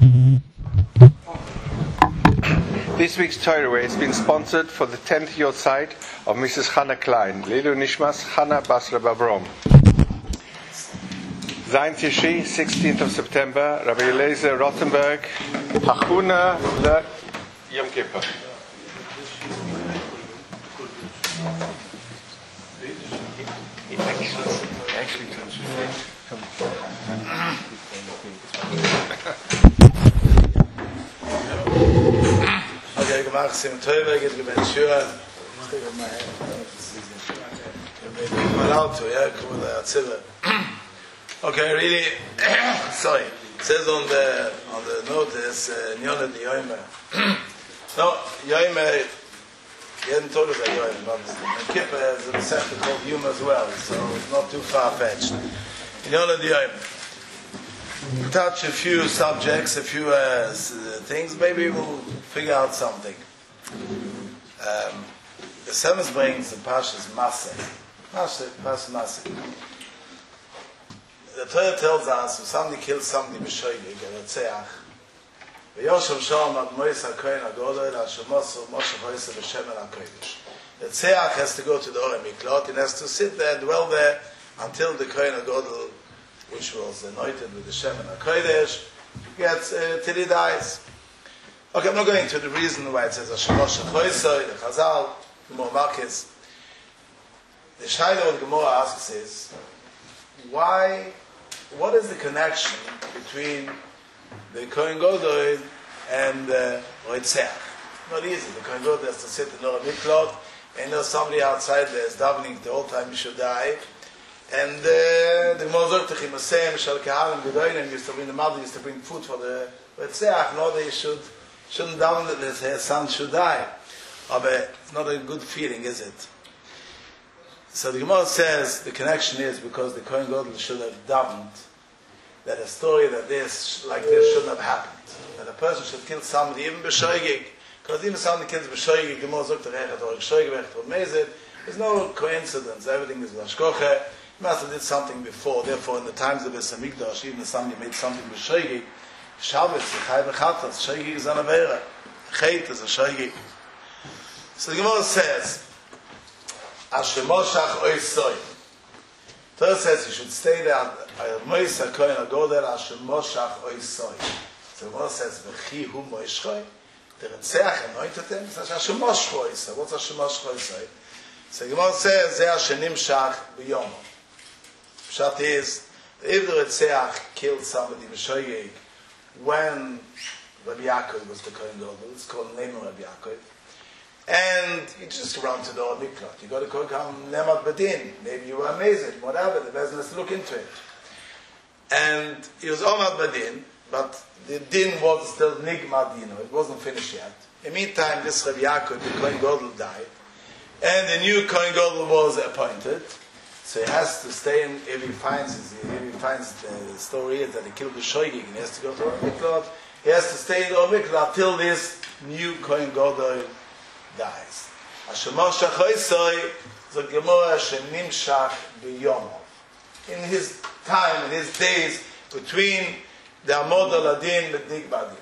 This week's Torah Way has been sponsored for the 10th year site of Mrs. Hannah Klein, Leilu Nishmas Hannah Bas Reb Avrom. Zayin Tishri, 16th of September, Rabbi Eliezer Rothenberg, Hachuna Le Yom Kippur. Actually translates. Okay, gemacht sind Torah, geht gemeint Shua. Stick on my hand. My auto, yeah, come on the Atzillah. Okay, really, sorry. It says on the notice, Nyona di Yoime. No, Yoime, he hadn't told us that Yoime, but Kippur has a section called Yom as well, so it's not too far-fetched. Nyona di Yoime. Touch a few subjects, a few things, maybe we'll figure out something. The seventh brings the Pashas Maseh. Maseh. The Torah tells us if somebody kills somebody b'shoigig, a Rotzeach, v'yoshav shom ad Mois HaKohen HaGodol asher Moshe Hoyse b'Shemen HaKodesh. The Rotzeach has to go to the Orei Miklot, and has to sit there and dwell there until the Kohen HaGodol, which was anointed with the Shemen HaKodesh, gets till he dies. Okay, I'm not going to the reason why it says asher Moshe Hoyse, the Chazal, the more Markets. The Shaila of Gemara asks is, what is the connection between the Kohen Gadol and the Rotzeach? Not easy. The Kohen Gadol has to sit in the Orei Miklot, and there's somebody outside there is davening the whole time he should die. And the Gemara sagt to him, the mother used to bring food for the Rotzeach, no, they shouldn't daven that his son should die. But it's not a good feeling, is it? So the Gemara says the connection is because the Kohen Gadol should have davened that a story like this shouldn't have happened. That a person should kill somebody, even b'shoigig, because even somebody kills b'shoigig, the Gemara sagt there's no coincidence. Everything is l'ashkoche. He must have did something before. Therefore, in the times of Beis Hamikdash, even if somebody made something b'shoigig, Shabbos, Chai v'chatas, shoigig is an avera, chet is a shoigig. So the Gemara says, Asher Moshach Oisoi. Torah says you should stay there. Mois HaKohen HaGodol Asher Moshach Oisoi. So the Gemara says, V'chi hu Moishchoi. The Rotzeach anointed him. It says Asher Moshach Oisoi. What's Asher Moshach Oisoi? So the Gemara says, Zeh Asher Nimshach B'yom. Pshat is, if the Rotzeach killed somebody b'shoigig when Rabbi Yaakov was the Kohen Gadol, it's called Neiman Rabbi Yaakov. And you just run to the Orei Miklot. You got to come Nemat Badin. Maybe you were amazing, whatever. The business has to look into it. And he was Omad Badin, but the din was still Nigma Dino. It wasn't finished yet. In the meantime, this Rabbi Yaakov, the Kohen Gadol, died, and the new Kohen Gadol was appointed. So he has to stay in. If he finds the story is that he killed the shoigig, and he has to go to the Orei Miklot. He has to stay in the Orei Miklot till this new Kohen Gadol dies. Asher Moshach Oisoi, the Gemara Nimshach B'yomov. In his time, in his days, between the Amod Aladin and the Digbadim.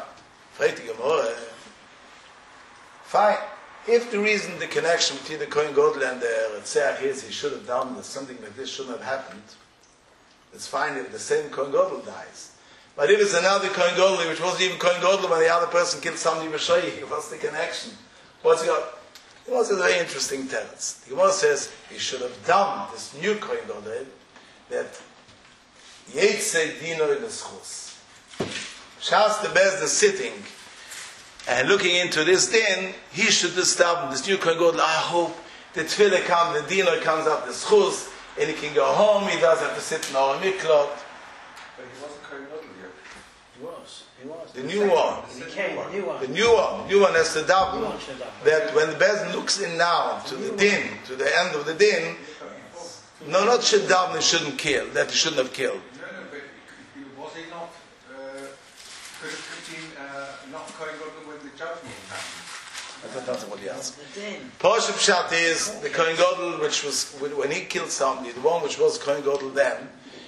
Fine. If the reason, the connection between the Kohen Gadol and the Rotzeach is he should have done that something like this shouldn't have happened, it's fine if the same Kohen Gadol dies. But if it's another Kohen Gadol, which wasn't even Kohen Gadol, but the other person killed somebody b'shoigig, what's the connection? What's he got? It was a very interesting teretz. The Gemara says he should have done this new Kohen Gadol that Yetzei Dino in the Schus. Shas the Bez is sitting and looking into this din, he should have stopped this new Kohen Gadol. I hope the Tefillah comes, the Dino comes up the Schus, and he can go home. He doesn't have to sit in Orei Miklot. But he wasn't Kohen Gadol yet. He was. The new one. The new one has to daven. That when the Bezin looks in now to the din, to the end of the din, no, not should daven, he shouldn't kill. That he shouldn't have killed. No, but was he not? Could have been not Kohen Gadol when the judgment happened? I thought that's what he asked. Pashup Pshat is the Kohen Gadol, which was when he killed somebody, the one which was Kohen Gadol then.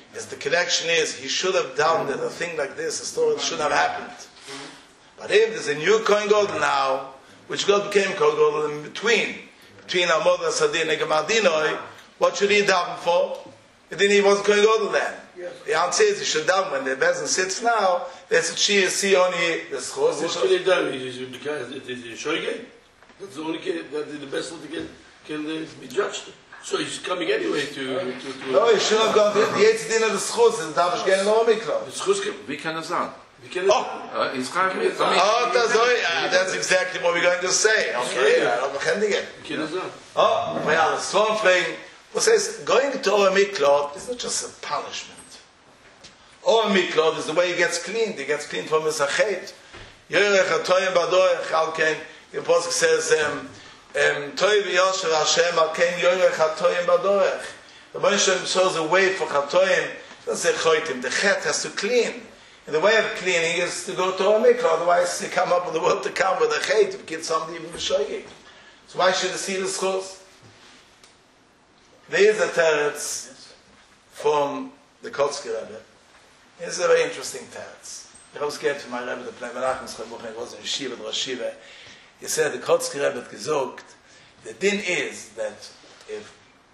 is the connection is he should have done that a thing like this, a story should have happened. But if there's a new Kohen Gadol now, which God became Kohen Gadol in between our mother Sadin and Gamadinoi, what should he daven for? He wasn't Kohen Gadol then. Yes. The answer is he should daven when the Bezin sits now. There's a she see only the schos. What can he do? Is it Shoige? That's the only that the best one can be judged. So he's coming anyway to No, he should have gone to the Yetz Din of the schos. And darf ich gerne noch mikro. the schus. Wie kann das sein? He's coming. That's exactly what we're going to say. Okay, we can again. Oh, well, the strong thing, what says, going to Or Miklot is not just a punishment. Or Miklot is the way he gets cleaned. He gets cleaned from his achet. Yerech HaToyim Badoech, Alken, the Apostle says, Toy v'yosher Hashem, Alken Yerech HaToyim Badoech. The Moshe shows a way for HaToyim, doesn't say Choytim, the Chet has to clean. And the way of cleaning is to go to a mikvah, otherwise you come up with the world to come with a chait to get somebody even b'shoying. So why should the see the schos? There is a teretz from the Kotzker Rebbe. It's a very interesting teretz. I was getting to my Rebbe, the Pnei Menachem Schlebuch, was in Yeshiva, the Rashiva. He said the Kotzker Rebbe had gesagt, the din is that if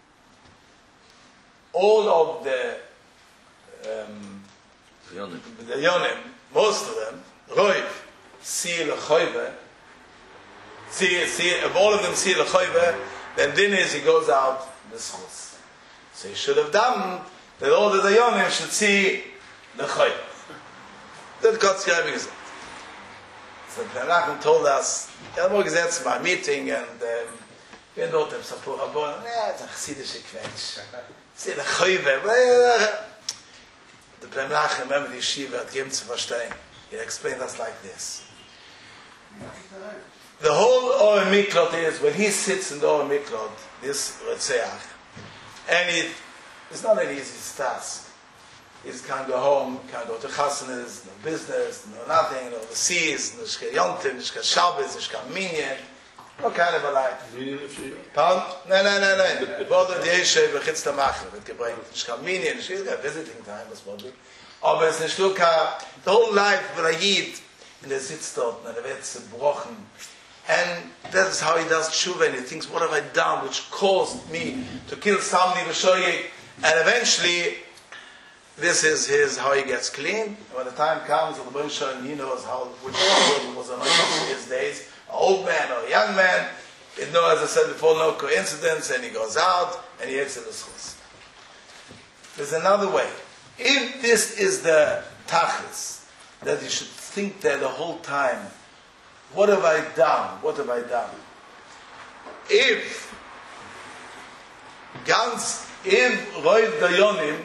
all of the Yonim, most of them, Roiv, see Lechoive, if all of them see Lechoive, then din is he goes out the schus. So he should have done that all the Yonim should see Lechoive. That God's Rebbe is it. So Menachem told us, we gesetzt mal meeting and wir dort im Sapur Rabon, it's a chassidische Quetsch. See Lechoive, the Menachem, remember the yeshiva at Gim zu verstehen. He explained us like this. The whole Or Miklot is, when he sits in the Or Miklot, this Retzeach, and it's not an easy task. He can't go home, can't go to Chassanas, no business, no nothing, no overseas, no shke Yontim, no shke Shabbos, no shke Minyan. What kind of a life? Pardon? No. Bother the Yeshiva, Chitz Tamachel, wird gebringt. Ich kann Minyan, ich will visiting time, das wollte ich. Aber es ist nicht the whole life of a Yid, and he sits dort, and wird zerbrochen. And that is how he does tshuva, and he thinks, what have I done which caused me to kill somebody, b'shoyik? And eventually, this is how he gets clean. And when the time comes, the Moshe, and he knows which person was in his days, an old man or a young man, it no, as I said before, no coincidence, and he goes out, and he exits the schus. There's another way. If this is the tachlis, that you should think there the whole time, what have I done? What have I done? If Roiv Dayonim,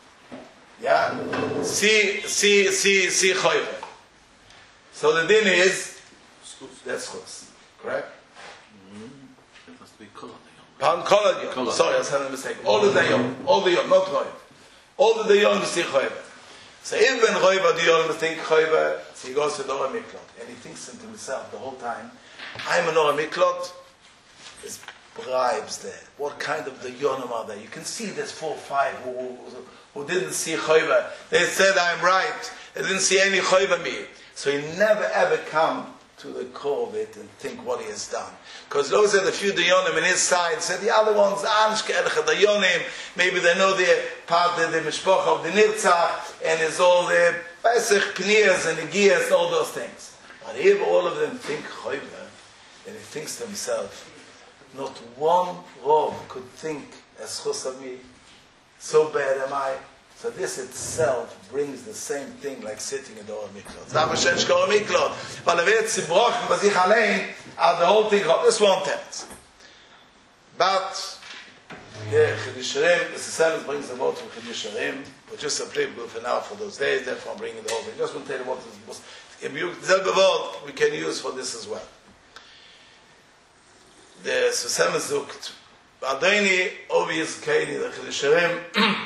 see Choyve. So the din is, that's schus, correct? It must be Kol Kol. Sorry, I was having a mistake. All the Dayonim, not Roiv. All the Dayonim see Choyve. So if when Roiv Dayonim think Choyve, so he goes to the Or Miklot, and he thinks to himself the whole time, I'm an Or Miklot, there's bribes there. What kind of Dayonim are there? You can see there's 4 or 5 who didn't see Choyve. They said, I'm right. They didn't see any Choyve me. So he never ever come to the core of it and think what he has done. Because those are the few Dayonim in his side, said the other ones, Dayonim, maybe they know the part of the Mishpoch of the Nirtzach, and it's all the Pesach, Pnias, and the Gias, and all those things. But if all of them think Choyve, then he thinks to himself, not one Rov could think as Chus of me. So bad am I. So this itself brings the same thing like sitting in the Or Miklot. Zama Shensh Or Miklot. Weil wird zerbrochen bei sich allein, the whole thing, this one tense. But, Chidisharim, the Sissemis brings the word from Chidisharim, which is applicable for now for those days, therefore I'm bringing the whole thing. Just want to tell you what is the word we can use for this as well. The Sissemis sucht, Adoni, obvious Kaini, the Chidisharim,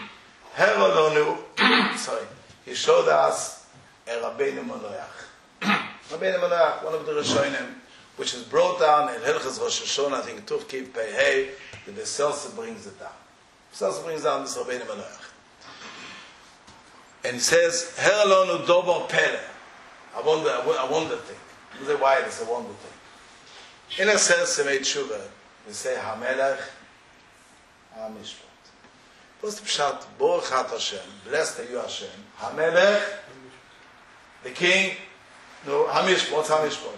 sorry, he showed us a Rabbeinu Manoach. Rabbeinu Manoach, one of the Rishonim, which is brought down in Hilchas Rosh Hashanah, I think Tuf Kiv Pei Hey, the Beselsa brings it down. Beselsa brings down this Rabbeinu Manoach. And he says, Her alonu dober pele. I wonder thing. You say, why it's a wonder thing? In a sense, he made tshuva. We say, HaMelech, HaMishpat. What's the pshat? Baruch At Hashem. Blessed are you, Hashem. HaMelech, the king. No, HaMishpat. What's HaMishpat?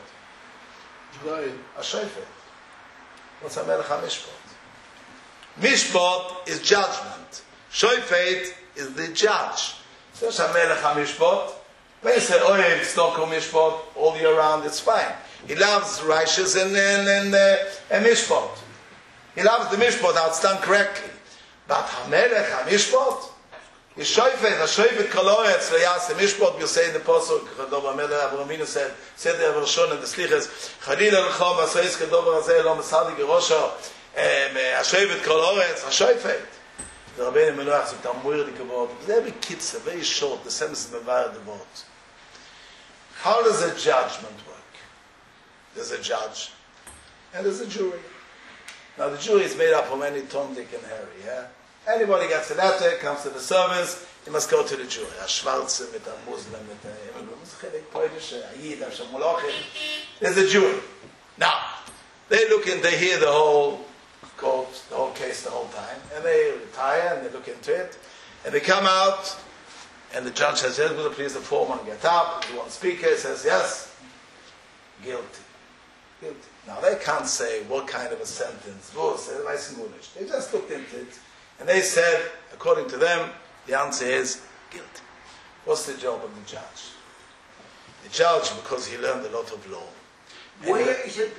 HaShofet. What's HaMelech HaMishpat? Mishpat is judgment. Shofet is the judge. So HaMelech HaMishpat. When you say, it's not Mishpat, all year round, it's fine. He loves righteous and Mishpat. He loves the Mishpat, now it's done correctly. But HaMelech HaMishpat is Shofet. HaShofet Kaloretz V'yas HaMishpat, you say in the Pasuk, Dover HaMelech Avraham Avinu said the Avraham in the Slichas, Chalila L'chom V'asayis Kedover Hazeh Lo Mesadi Gerosho, HaShofet Kaloretz, HaShofet. The Rabbeinu Menuach said, Tamurdik word. Every kitzah, very short, the sentence is Mevar the word. How does a judgment work? There's a judge, and there's a jury. Now the jury is made up of any Tom, Dick, and Harry, yeah? Anybody gets a letter, comes to the service, he must go to the jury. A Schwarze, mit a Muslim, mit a Polish, a Yid, a Shamolachim. There's a jury. Now, they look in, they hear the whole court, the whole case the whole time, and they retire and they look into it, and they come out, and the judge says, yes, will you please the foreman get up? The one speaker says, yes, guilty. Guilty. Now they can't say what kind of a sentence was. They just looked into it, and they said, according to them, the answer is guilty. What's the job of the judge? The judge, because he learned a lot of law. Where is it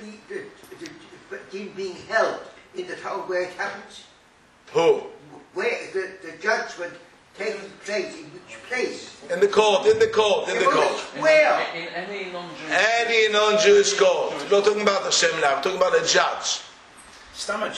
the being held? In the town where it happens? Who? Where is the judgment taking place? In which place? In the court. Where? In any non-Jewish... Any non-Jewish court. We're not talking about Hashem now. We're talking about a judge. Stammer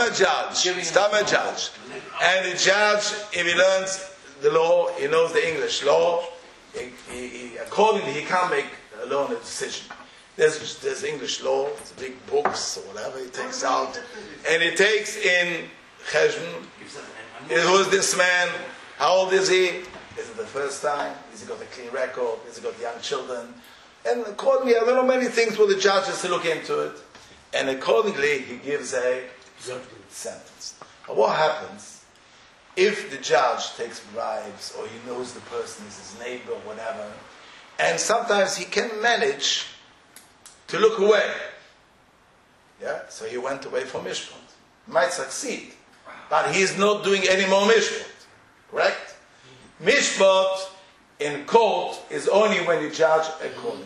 judge. And the judge, if he learns the law, he knows the English law, accordingly he can't make alone a decision. There's English law, it's big books or whatever he takes out, and he takes in Cheshbon. Who is this man? How old is he? Is it the first time? Has he got a clean record? Has he got young children? And accordingly, I don't know many things for the judge has to look into it. And accordingly, he gives a sentence. But what happens if the judge takes bribes, or he knows the person is his neighbor, or whatever, and sometimes he can manage to look away. Yeah? So he went away from Mishpat. Might succeed. But he is not doing any more Mishpat. Correct? Mishpat in court is only when you judge accordingly.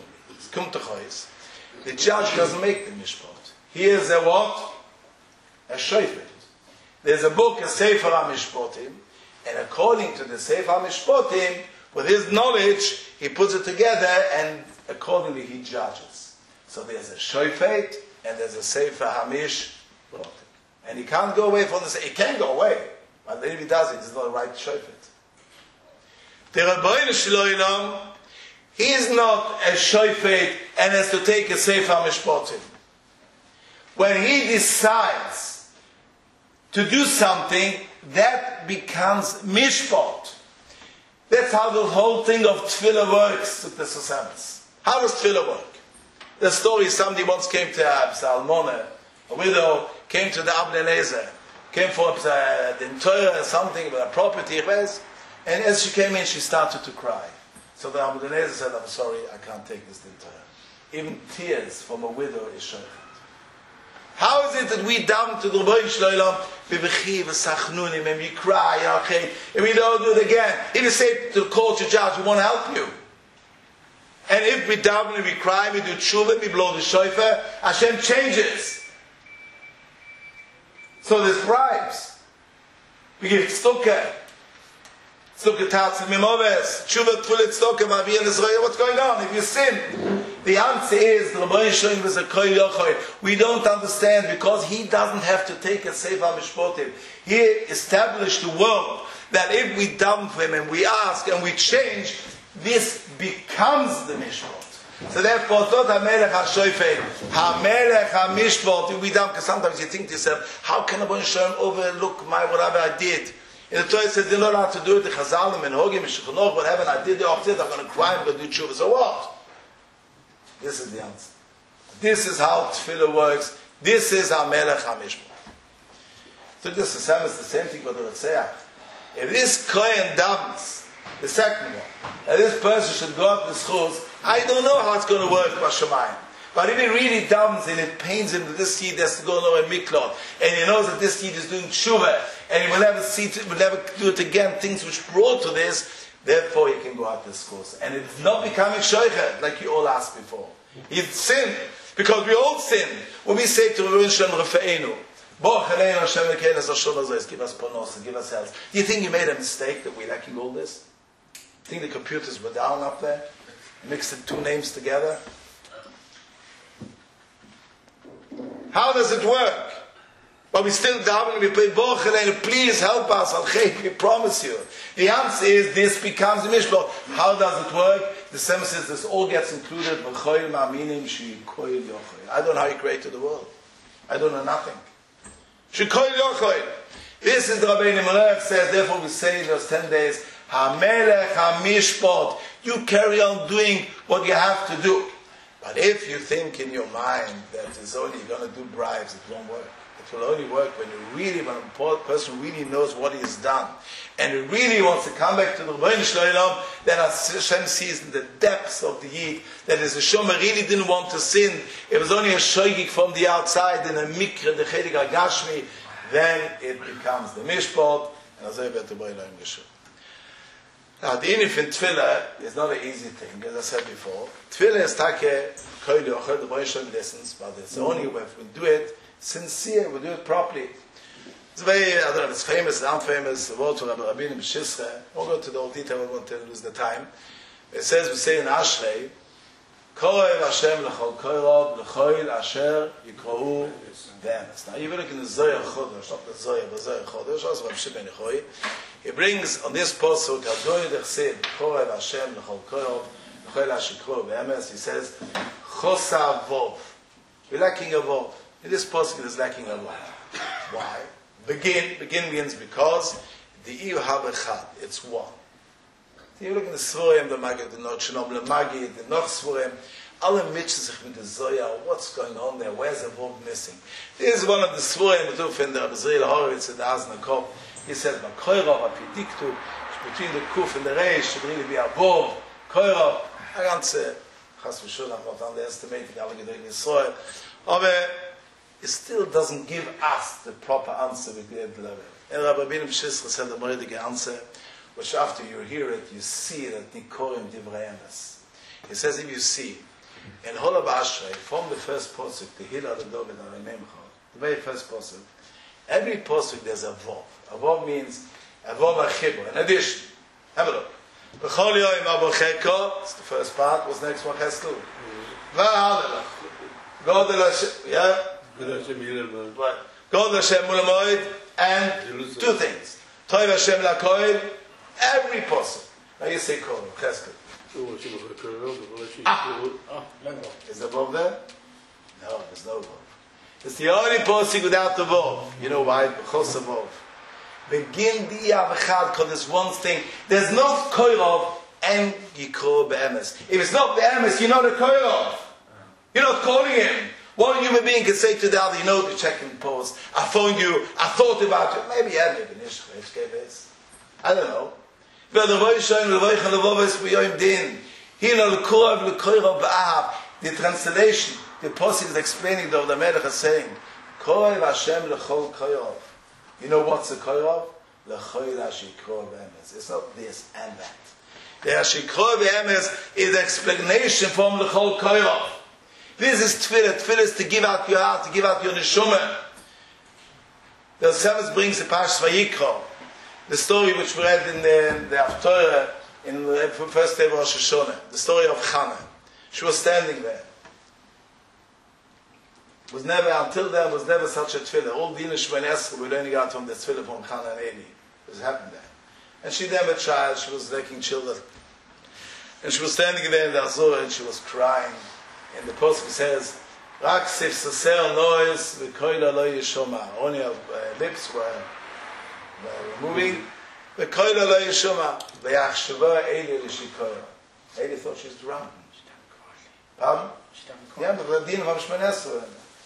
The judge doesn't make the Mishpat. He is a what? A Shofet. There's a book, a Sefer HaMishpatim, and according to the Sefer HaMishpatim, with his knowledge, he puts it together and accordingly he judges. So there's a Shofet and there's a Sefer HaMishpatim. And he can't go away from the... He can go away, but if he does it, it's not the right Shofet. The Rabbeinu Shloilom, he is not a Shofet and has to take a Sefer HaMishpatim. When he decides to do something, that becomes Mishpat. That's how the whole thing of Tefillah works to the Susamas. How does Tefillah work? The story, somebody once came to Almona, a widow, came to the Abnei Eliezer, came for the Torah, something about a property, and as she came in, she started to cry. So the Abnei Eliezer said, I'm sorry, I can't take this Torah. Even tears from a widow is shocking. How is it that we down to the Rebbeinu Shloilom, and we cry, okay, and we don't do it again? If you say to the court, to judge, we want to help you. And if we daven and we cry, we do tshuva, we blow the shofar, Hashem changes. So there's bribes. We give tzedakah. Tzedakah tatzim mimoves, tshuva tefillah tzedakah, ma'avir in Israel. What's going on? If you sin, the answer is the Rebbeinu Shloilom is a kol yochid. We don't understand because he doesn't have to take a Sefer HaMishpatim. He established the world that if we daven for him and we ask and we change, this becomes the Mishpat. So therefore, it's not HaMelech HaShofet, HaMelech HaMishpat. We daven because sometimes you think to yourself, how can the Rebbeinu Shloilom overlook whatever I did? In the Torah it says, you're not allowed to do it. The Chazalim and Hogim and Shulchan Aruch, whatever, and I did the opposite, I'm going to cry, I'm going to do tshuva. So what? This is the answer. This is how tefillah works. This is how Melech HaMishpah. So this is the same thing with the Rotzeach. If this Kohen davens, the second one, and this person should go up the schools, I don't know how it's going to work by Shemayim. But if he really davens and it pains him that this seed has to go lower in Miklot, and he knows that this seed is doing tshuva, and he will never do it again, things which brought to this, therefore he can go out this course. And it's not becoming shoichet, like you all asked before. It's sin, because we all sin. When we say to Rebbeinu Shem Rafa'enu, give us panos, give us health. Do you think you made a mistake that we're lacking all this? Do you think the computers were down up there? Mixed the two names together? How does it work? But we still daven, we pray, please help us, we promise you. The answer is, this becomes the Mishpah. How does it work? The Sema says this all gets included. I don't know how he created the world. I don't know nothing. This is the Rabbeinu Melech says, therefore we say in those 10 days, HaMelech HaMishpot, you carry on doing what you have to do. But if you think in your mind that it's only going to do bribes, it won't work. It will only work when a person really knows what he has done, and he really wants to come back to the Rebbeinu Shalom. Then Hashem sees in the depths of the Yid that his Shomer really didn't want to sin. It was only a shoygik from the outside, and a mikra, the chedik agashmi. Then it becomes the mishpat, and as I bet the Rebbeinu Shalom. Now, the inif in Tefillah is not an easy thing, as I said before. Tefillah is take koil yochel, the Rebbeinu Shalom listens, but it's only when we do it sincere, we do it properly. It's very, I don't know if it's famous, it's unfamous, the word to Rabbi Rabbeinu B'Shisra. We'll go to the whole detail, we won't lose the time. It says, we say in Ashrei, Korev Hashem l'chol koirov, l'choil asher yikrou v'emes. Now, you look in the Zohar Chodesh, not the Zohar, but Zohar Chodesh, also Rabbi Shimon Yechoy. He brings on this pasuk, Hadoy Dechsid, Korev Hashem l'chol koirov, l'choil asher yikrou v'emes. He says, Chosa vov. We're lacking a vov. In this pasuk, it is lacking a vov. Why? Begin means because the Iyu Havechad, it's one. You look in the Svorim, the Magid, the Not Shalom, the Magid, the Noch Svorim, alle mitzvahs with the Zoya, what's going on there, where's the word missing? This is one of the Svorim, the Tuf, and the Abzrael Horowitz, and the Azna Kov. He says, Koirov, Apidiktu, between the Kuf and the Reish, should really be a Vov, Koirov. I can't say, Chas v'Shulam, I'm not underestimating alle Gedolim Yisrael. But it still doesn't give us the proper answer we gave the level. And Rabbi Rabbeinu B'Shisra said the Moedige answer, which after you hear it, you see that Nikorim Divrei Emes. He says, if you see, in Holav Ashrei, from the first posuk, the Hillel, the David, and the Memcha, the very first posuk, every posuk there's a Vov. A Vov means a Vov Achibur, an addition. Have a look. B'chol yoyim abocheko, it's the first part, what's next one? Chesku. V'halelach. Godel Hashem, yeah? Right. God Hashem Mulamoid, and two things. Toiv Hashem Lakoid, every posuk. Now you say Kol, Chesed. Is the Vov there? No, there's no Vov. It's the only posuk without the Vov. You know why? Chos Vov. Begin the Avachad, because there's one thing. There's no Koirov and Yikro Be'emes. If it's not Be'emes, you're not a Koirov. You're not calling him. One human being can say to the other, you know, the checking post, I phoned you, I thought about you. Maybe, yeah, maybe nicht. I don't know. The translation, the posuk is explaining though the Melech is saying, Korev Hashem lechol koirov. You know what's a koirov? Lechol hashikro v'emes. It's not this and that. The hashikro v'emes is the explanation from lechol koirov. This is tefillah. Tefillah is to give out your heart, to give out your neshama. The Seventh brings the Parshas Vayikra, the story which we read in the Haftorah in the first day of Rosh Hashanah, the story of Hannah. She was standing there. Until then was never such a tefillah. All Dina Shemon Esrei we only got from the tefillah from Hannah and Eli. It happened there. And she then had a child. She was making children, and she was standing there in the Azor and she was crying. And the Pasuk says, "Rak sif saser noise v'koila lo yishoma." Only her lips were moving, V'koila lo yishuma. V'yachshava Eli l'shikoya. Eli thought she was drunk. Pardon? Yeah, but Radin of Shmoneh Esrei.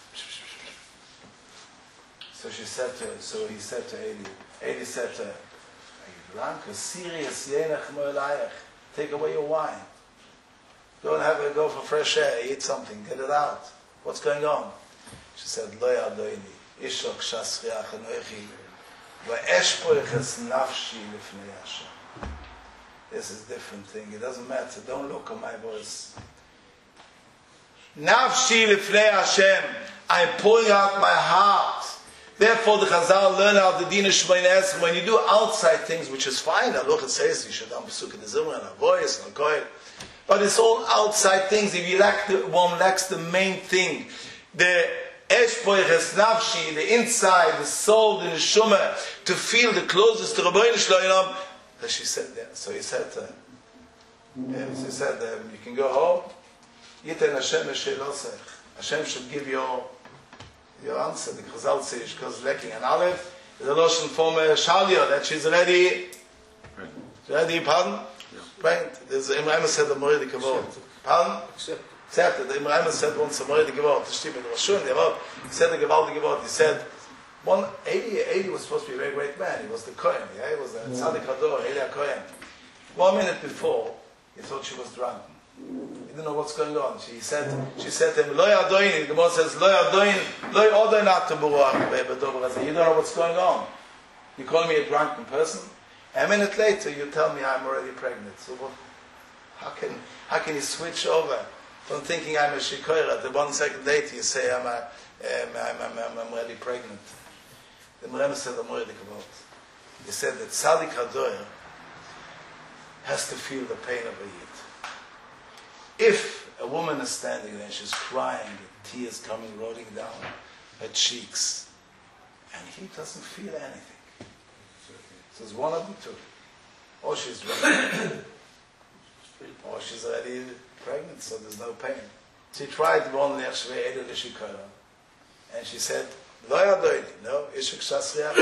So he said to Eli. Eli said to her, "Are you drunk? A serious yenach mo'elayach. Take away your wine. Go and go for fresh air. Eat something. Get it out. What's going on?" She said, "Lo yadoini, ishok shasriach anoichi, va'eshpoiches nafshi lifnei Hashem." This is a different thing. It doesn't matter. Don't look at my voice. Nafshi lifnei Hashem. I'm pouring out my heart. Therefore, the Chazal learn out the Din of Shmoneh Esrei. When you do outside things, which is fine, Halacha says you should have Pesukah de Zimra and a voice and a koil. But it's all outside things. If one lacks the main thing, the Eshpoiches Nafshi, the inside, the soul, the Neshama, to feel the closest to Rabbeinu Shloim. She said that. So he said to her, you can go home. Yiten Hashem Eshelosech. Hashem should give your answer. The Chazal says because lacking an aleph is a lotion from Shalia that she's ready. Ready, pardon? Right. There's Imraim said the Moreh Kavod. Pardon? Accepted. The Imraim said once the Moreh Kavod. The Shtib in the Roshun. He said the Gavald Kavod. He said 80 was supposed to be a very great man. He was the Kohen. Yeah? He was the Tzaddik Hador, Eli HaKohen. 1 minute before, he thought she was drunk. He didn't know what's going on. She said to him, "Lo yadoin." The Gemara says, "Lo yadoin, lo yadoin atu b'ruach be'bedover hazeh." You don't know what's going on. You call me a drunken person. A minute later, you tell me I'm already pregnant. So what? How can you switch over from thinking I'm a shikoira? The 1 second later, you say I'm already pregnant. The Merem said the Moreh Kavod. He said that Tzaddik Hador has to feel the pain of a yid. If a woman is standing there and she's crying, and tears coming rolling down her cheeks, and he doesn't feel anything. So it's one of the two. Or she's drunk, or she's already pregnant, so there's no pain. She tried one Nechshvei Edu L'Shikola, and she said, "Lo yadoini, no, ishuk shasriach."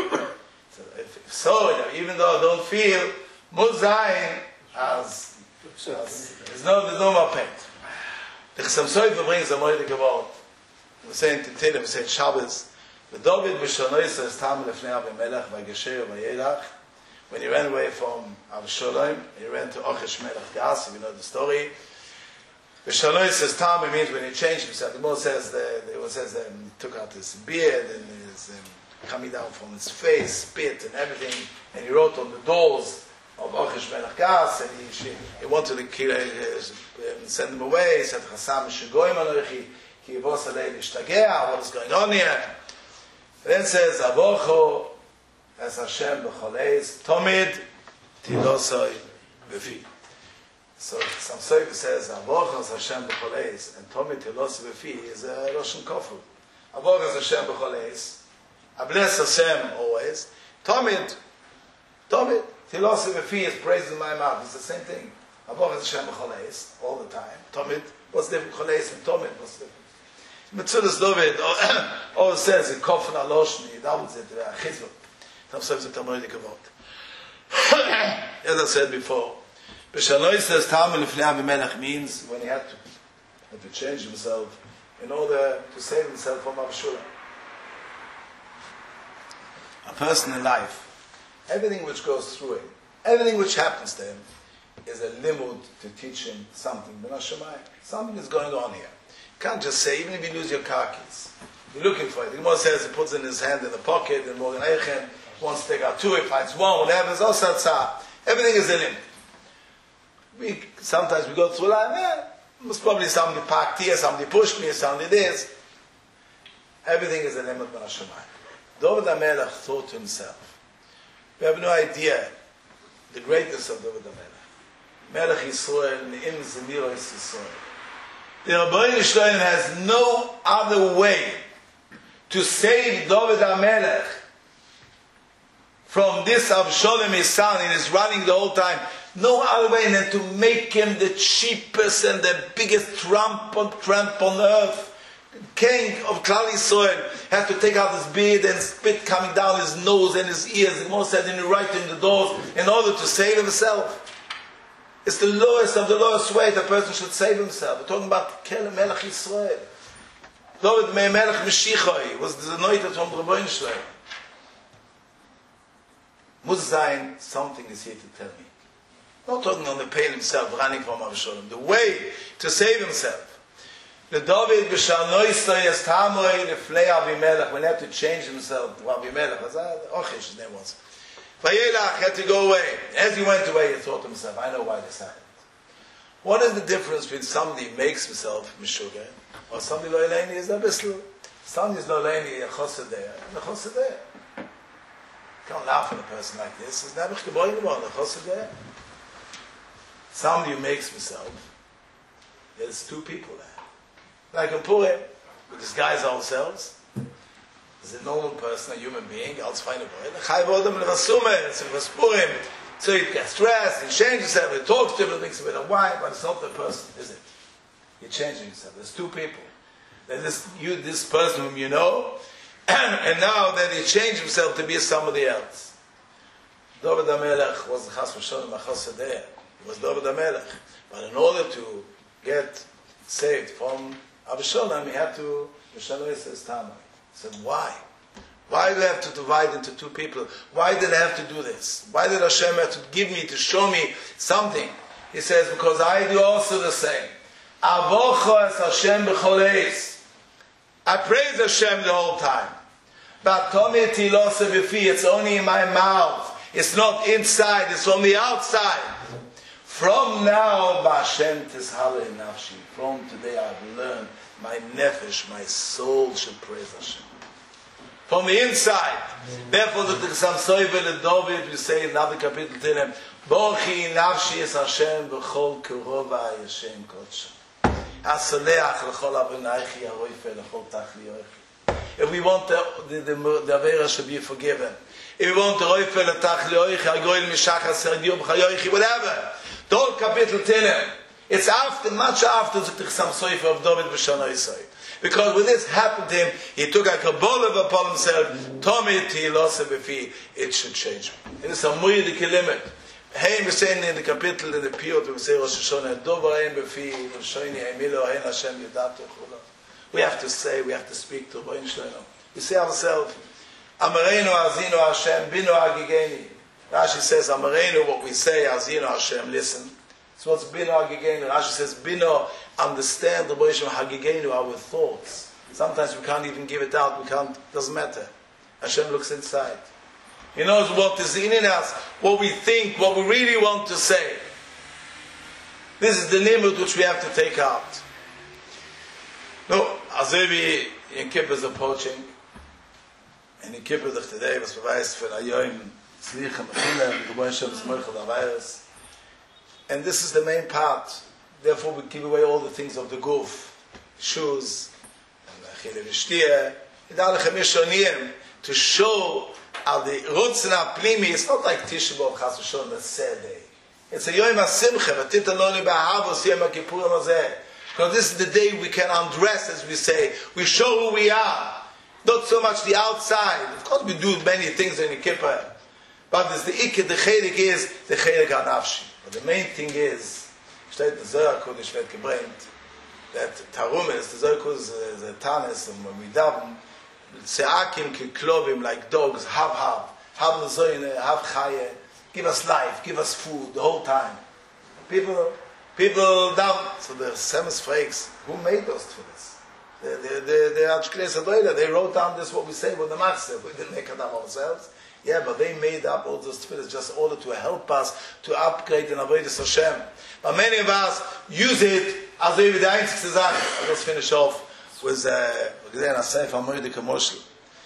So, even though I don't feel muzayin, as there's no more pain. The Chassam Sofer brings a Moreh Kavod. We're saying to Tehillim, we said Shabbos, the David b'shonoisa is tam lefnei Avimelech v'gesher v'yelach. When he ran away from Avshalom, he ran to Ochesh Melech Gas. You know the story. B'shonoisa is tam. It means when he changed himself. The Gemara says he took out his beard and his coming down from his face, spit and everything, and he wrote on the doors of Ochesh Melech Gas, and he wanted to kill, send him away. He said, "Chassam shegoyim anochi, ki yivos alei lishtagea." What is going on here? And then it says, "Avocho es Hashem b'choleis, tomid tilosoi b'fi." So some Sofer says, "Avocho es Hashem b'choleis," and tomid tilosoi b'fi is a Loshen Kofel. Avocho es Hashem b'choleis. I bless Hashem always. Tomid. Tilosei b'fi is praise in my mouth. It's the same thing. Avoch es Hashem b'choleis all the time. Tomid. What's different? Choleis and Tomid. What's different? Metzudas David always says in Kofen Aloshni. He doubles it. Chizvah. Sometimes it's a Moreh Kavod. As I said before, B'shalois says Tam Lefnei Avimelech means when he had to change himself in order to save himself from Avshalom. A person in life, everything which goes through him, everything which happens to him, is a limud to teach him something. Something is going on here. You can't just say, even if you lose your car keys, you're looking for it. The Gemara says he puts in his hand in the pocket, and Morgan Eichen wants to take out two, he finds one, whatever. It's all satzah. Everything is a limud. Sometimes we go through life, most probably somebody parked here, somebody pushed me, somebody this. Everything is a limud ben Hashemayim. David HaMelech thought to himself, we have no idea the greatness of David HaMelech. Melech Yisrael, Ne'im Zemiro Yisrael. The Rabbeinu Shloim has no other way to save David HaMelech from this Avshalom, his son, and is running the whole time. No other way than to make him the cheapest and the biggest tramp on earth, king of Klal Yisrael had to take out his beard and spit coming down his nose and his ears. The Gemara said, and he right in the doors in order to save himself. It's the lowest of the lowest way the person should save himself. We're talking about Kel Melech Yisrael. David Melech Meshichai was the anointed from the Rebbeinu Shlem. Muss sein, something is here to tell me. Not talking on the pain himself, running from Avshalom. The way to save himself. The David b'shanoisai es tamoi lefnei Avimelech, when he had to change himself to Avimelech, Ochish his name was. Vayelach had to go away. As he went away, he thought to himself, I know why this happened. What is the difference between somebody who makes himself Meshuggah, or somebody lo eleni is a bisl? Somebody is lo eleni, a chosedeh, and a chosedeh. You can't laugh at a person like this. It's never geboren geworden, a chosedeh. Somebody who makes himself, there's two people there. Like in Purim, we disguise ourselves as a normal person, a human being, als feine boy. So he gets dressed, he changes himself, he talks to him, he thinks a bit of wine, but it's not the person, is it? You're changing yourself. There's two people. There's this person whom you know, and now then he changed himself to be somebody else. David HaMelech was Chas V'Sholem HaChosedeh. He was David HaMelech. But in order to get saved from Avshalom, he had to Yeshanois his Tamai. He said, why? Why do I have to divide into two people? Why did I have to do this? Why did Hashem have to give me, to show me something? He says, because I do also the same. Avocho es Hashem b'chol eis. I praise Hashem the whole time. But Tomi tilose b'fi, it's only in my mouth. It's not inside, it's on the outside. From now, B'Hashem tizhalei nafshi. From today I've learned my nefesh, my soul should praise Hashem. From the inside. Therefore, the Ksam Soivel David, we say in another capital, Tilem, Bochi nafshi es Hashem b'chol kerova Hashem kodsha. Asaleach l'chol avenaychi aroife l'chol tachli yoichi. If we want the Avera should be forgiven, if we want the roife l'tachli yoichi, agoil mishachas serdium chayoichi, whatever. The whole capital Tilem. It's after, much after the Ksam Soivel of David b'shana Yisrael. Because when this happened to him, he took a Kabbalah upon himself, it should change me. It is a moedik limit. Hey, we say in the capital, in the Piyot, we say Rosh Hashanah, we have to say, we have to speak to Rabbeinu Shlomo. We say ourselves, Amarenu Azinu Hashem, Binu Agigeni. Rashi says, Amarenu, what we say, Azinu Hashem, listen. So what's Binu Agigeni? Rashi says, Binu, understand the Boishim Hagigenu, our thoughts. Sometimes we can't even give it out, doesn't matter. Hashem looks inside. He knows what is in us, what we think, what we really want to say. This is the limit which we have to take out. No, Azevi in Kippur is approaching, and in Kippur today was beweist for Ayoim, Tzlicha, Mechila, the Boishim is Merchel Avayas. And this is the main part. Therefore, we give away all the things of the goof, shoes, to show how the Rutzna Plimi is not like Tisha B'Av Chas V'Sholem, the sad day. It's a Yom HaSimcha, V'tita Loni B'Ahavos Yom HaKippurim Hazeh. Because this is the day we can undress, as we say. We show who we are. Not so much the outside. Of course, we do many things in the Kippur. But the Ikket, the Chelik is the Chelik HaNafshi. But the main thing is, steht the Zohar Kodesh wird gebringt, that Tarum is, the Zohar Kodesh is a Tanis, and when we daven, Tzeakim keklovim, like dogs, have the Zohar, have Chaye, give us life, give us food, the whole time. People daven. So the Semes Freiks, who made us for this? The Archkles Adoyle, they wrote down this, what we say, with the Master. We didn't make it up ourselves. Yeah, but they made up all those tefillahs just in order to help us to upgrade in Avodas Hashem. But many of us use it as if the einzigste Sache. I'll just finish off with a Sefer Moedik HaMoshel.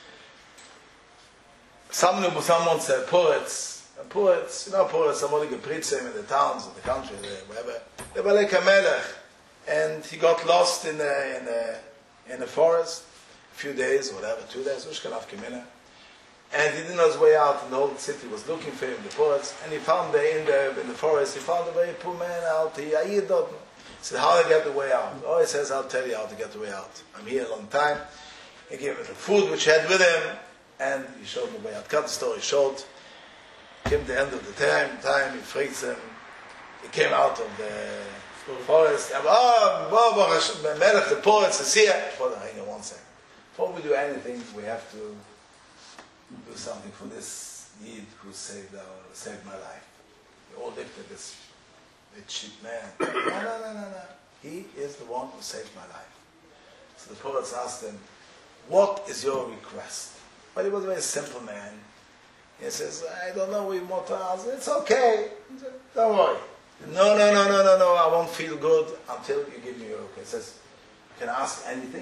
Someone said, poets, you know, poets, somebody gepreached them in the towns, in the country, wherever. They were like a melech. And he got lost in the forest, a few days, whatever, 2 days, Ushkanaf Kimina. And he didn't know his way out, and the whole city was looking for him, the poets, and he found there in the forest, he found a very poor man out here, He said, how to get the way out? Oh, he says, I'll tell you how to get the way out. I'm here a long time. He gave him the food which he had with him, and he showed him the way out. Cut the story short. Came the end of the time, he freaks him. He came out of the forest. Melech, the poets is here. Hold on, hang on 1 second. Before we do anything, we have to do something for this Yid who saved my life. We all looked at this cheap man. No. He is the one who saved my life. So the poets asked him, what is your request? But he was a very simple man. He says, I don't know, we mortals. It's okay. Don't worry. No. I won't feel good until you give me your okay. He says, can I ask anything?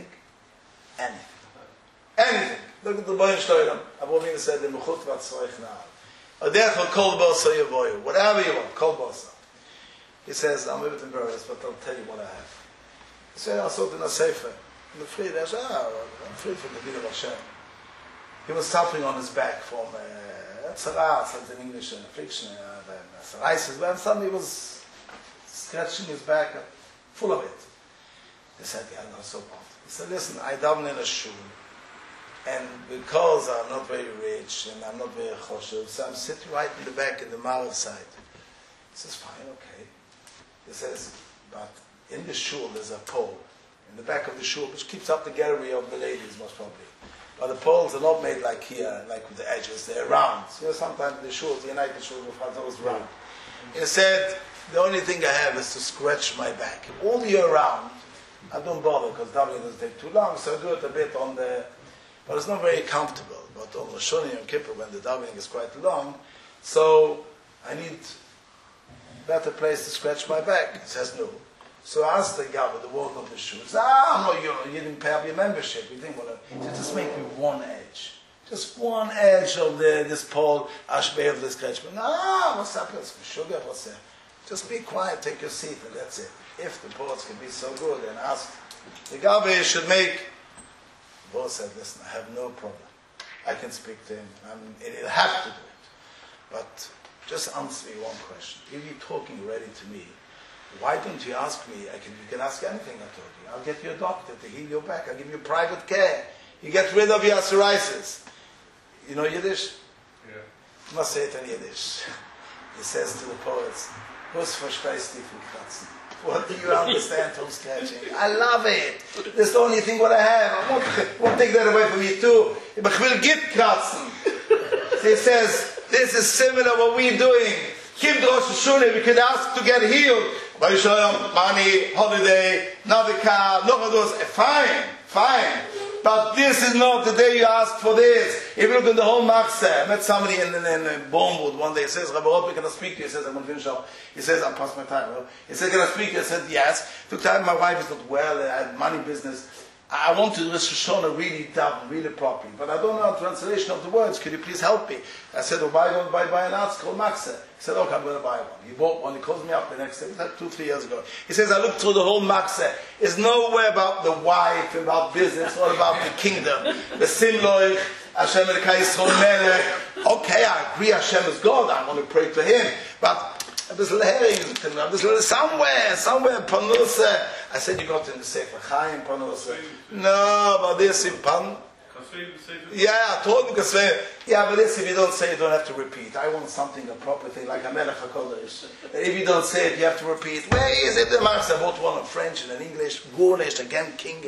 Anything. Look at the Baruch Shloim. Abu Avinu said, whatever you want, kol basa. He says, I'm a bit embarrassed, but I'll tell you what I have. He said, I saw it in a sefer. I'm free from the will of Hashem. He was suffering on his back from tzara, says in English, an affliction, psoriasis, and suddenly he was scratching his back, full of it. He said, no, so what? He said, listen, I daven in a shul, and because I'm not very rich, and I'm not very choshev, so I'm sitting right in the back in the Marav side. He says, fine, okay. He says, but in the shul there's a pole, in the back of the shul, which keeps up the gallery of the ladies, most probably. But the poles are not made like here, like with the edges, they're round. You know, sometimes the shuls, the United shuls, are always round. He said, the only thing I have is to scratch my back. All year round, I don't bother because davening doesn't take too long, so I do it a bit on the, but it's not very comfortable. But on Rosh Hashanah and Kippur, when the davening is quite long, so I need a better place to scratch my back. He says, no. So I asked the guy with the warden of the shoe, he said, no, you didn't pay up your membership. You didn't want to, just make me one edge. Just one edge of this pole, I should be able to scratch me. No, what's up? It's sugar, what's that? Just be quiet, take your seat, and that's it. If the poets can be so good and ask, the Gabe should make. The boss said, listen, I have no problem. I can speak to him. He'll have to do it. But just answer me one question. If you're talking already to me, why don't you ask me? You can ask anything, I told you. I'll get you a doctor to heal your back. I'll give you private care. You get rid of your psoriasis. You know Yiddish? Yeah. You must say it in Yiddish. He says to the poets, was verstehst du von Kratzen? What do you understand from scratching? I love it. That's the only thing what I have. I won't take that away from you too. But ich will git kratzen. So he says, this is similar what we're doing. Kim Rosh Hashanah, we can ask to get healed. Money, holiday, another car, no those. Fine. But this is not the day you ask for this. If you look in the whole Machzeh, I met somebody in Bournemouth one day. He says, Rabbi Rotman, can I speak to you? He says, I'm going to finish up. He says, I'm past my time. He said, can I speak to you? I said, yes. Took time, my wife is not well, I had money business. I want to do Rosh Hashanah really down, really properly. But I don't know the translation of the words. Could you please help me? I said, well, why don't I buy an article called Machzeh? He said, okay, I'm going to buy one. He bought one. He calls me up the next day. It was like 2-3 years ago. He says, I looked through the whole Machzeh. It's nowhere about the wife, about business, or about the kingdom. The Simloich, Hashem Elokai Yisrael Melech. Okay, I agree Hashem is God. I want to pray to Him. But a little Harrington, a little somewhere, Panusa. I said, you got in the Sefer Chaim, Panusa. No, but this in Pan. Yeah, I told him Kasvei. Yeah, but this, if you don't say it, you don't have to repeat. I want something, a proper thing, like a Melech HaKodesh. If you don't say it, you have to repeat. Where is it? The Machzeh, I bought one in French and in English. Gornish, again, king.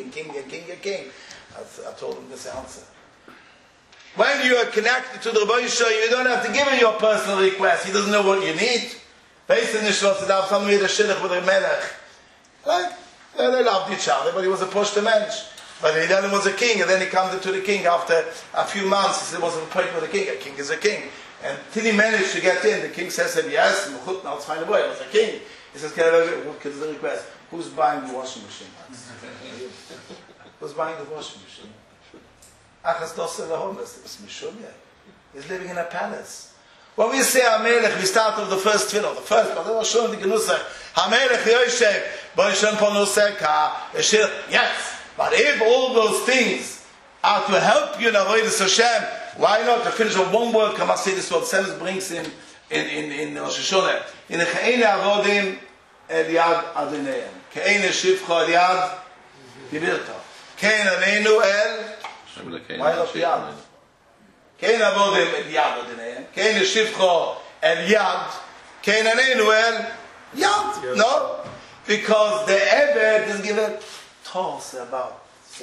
I told him this answer. When you are connected to the Rebbe Yisrael, you don't have to give him your personal request. He doesn't know what you need. Based on the Shlosh, they have somebody with a shidduch with a Melech. Right? They loved each other, but he was a Poshta Mensch. But he then was a king, and then he came to the king after a few months. He said, wasn't a point for the king. A king is a king. And till he managed to get in, the king said, yes, now let's find a boy. He was a king. He says, what is the request? Who's buying the washing machine? Who's buying the washing machine? Achas Dossel homeless. It's Mishumya. He's living in a palace. When we say HaMelech, we start with the first tefillah. The first, but was schon die Genussach. HaMelech Yoshev, Boishan Panusek, yes. But if all those things are to help you in Avodas Hashem, why not to finish with one word? Come say this word. Semes brings him in Rosh Hashanah. In the Chayin Avodim Eliad Adoneim. Keine Shivcha al Yad, Gevirta. Kein Aneinu El, Maila Yad. Kein Avodim El Yad Adonai. Keine Shivcha El Yad. Kein Aneinu El Yad. No? Because the Eved is given toss about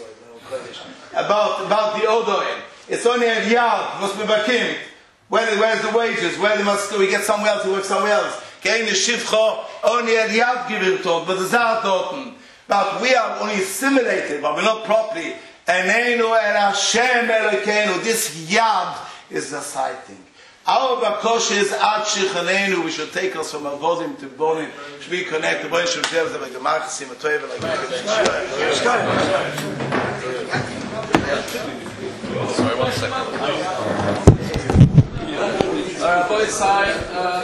the Odoin. It's only El Yad, was Mebakim. Where's the wages? Where they must we get somewhere else, we work somewhere else. Keine Shivcha, only El Yad given talk, but the Zartoten. But we are only assimilated, but we're not properly. Eneinu El Hashem Elokeinu. This Yad is the side thing. Our bakosh is Ad Shichanenu. We should take us from Avodim to Bonim. Should be connected. Bonim should share them like the Marchasim, a Toiv, like the Sorry, 1 second. Boys,